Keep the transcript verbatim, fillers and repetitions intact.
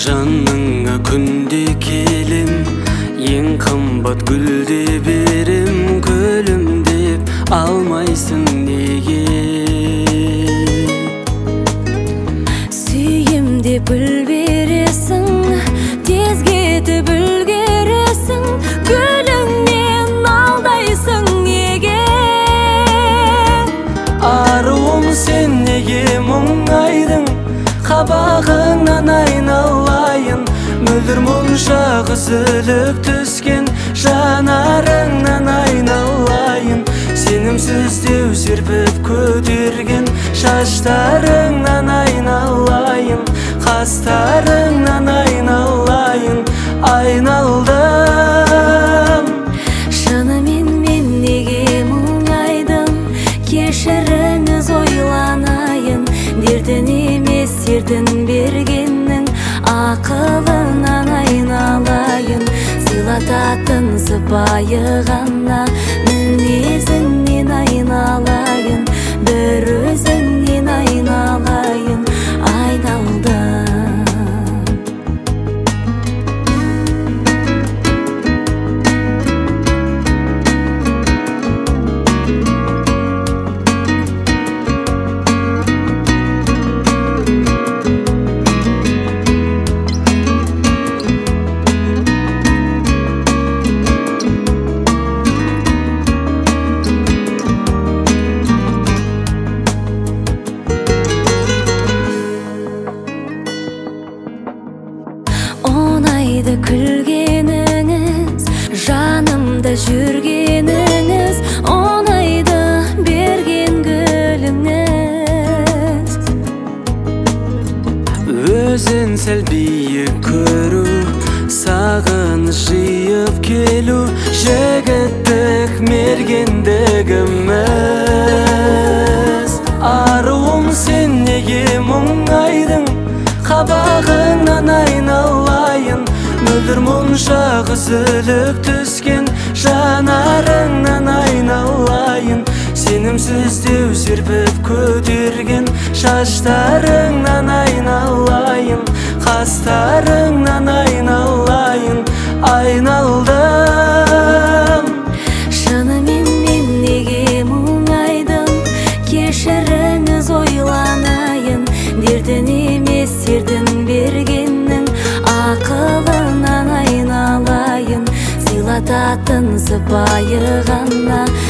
Жаныңа күнде келем, ең қымбат гүлде берем, гүлім деп алмайсың неге? Сүйем деп гүл бересің, тез кетіп үлгересің, гүліңнен алдайсың неге? Аруым сен неге мұңайдың, қабағыңнан айналайын, мөлдір мұнша үзіліп түскен жанарыңнан айналайын. Сенімсіз деу серпіп көтерген шаштарыңнан айналайын, қастарыңнан айналайын, айналдым. Шынымен мен неге мұңайдым, кешіріңіз ойланайын, дертін емес сердін бергеннің ақылынан айналайын. Сыйлататын сыпайы ғана мінезіңнен айналайын, бір өзіңнен айналайын, айналдым. Оңайды күлгеніңіз, жанымда жүргеніңіз, оңайды берген гүліңіз. Өзін сәл биік көру, сағыныш жиып келу, жігіттік мергендігіміз. Аруым сен неге мұңайдың, қабағыңнан айналайын, мөлдір мұнша үзіліп түскен жанарыңнан айналайын. Сенімсіз деу серпіп көтерген шаштарыңнан айналайын, қастарыңнан айналайын, айналдым. Шынымен мен неге мұңайдым, кешіріңіз ойланайын, дертін емес сердін бергеннің ақылынан айналайын. Сыйлататын сыпайы ғана